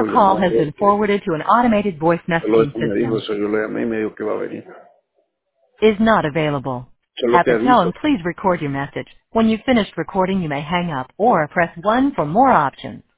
Your call llamó has ayer been forwarded to an automated voice solo messaging eso me dijo system. eso, yo le llamé y me dijo que va a venir. Is not available. Solo At te the aviso. tone, please record your message. When you've finished recording, you may hang up or press 1 for more options.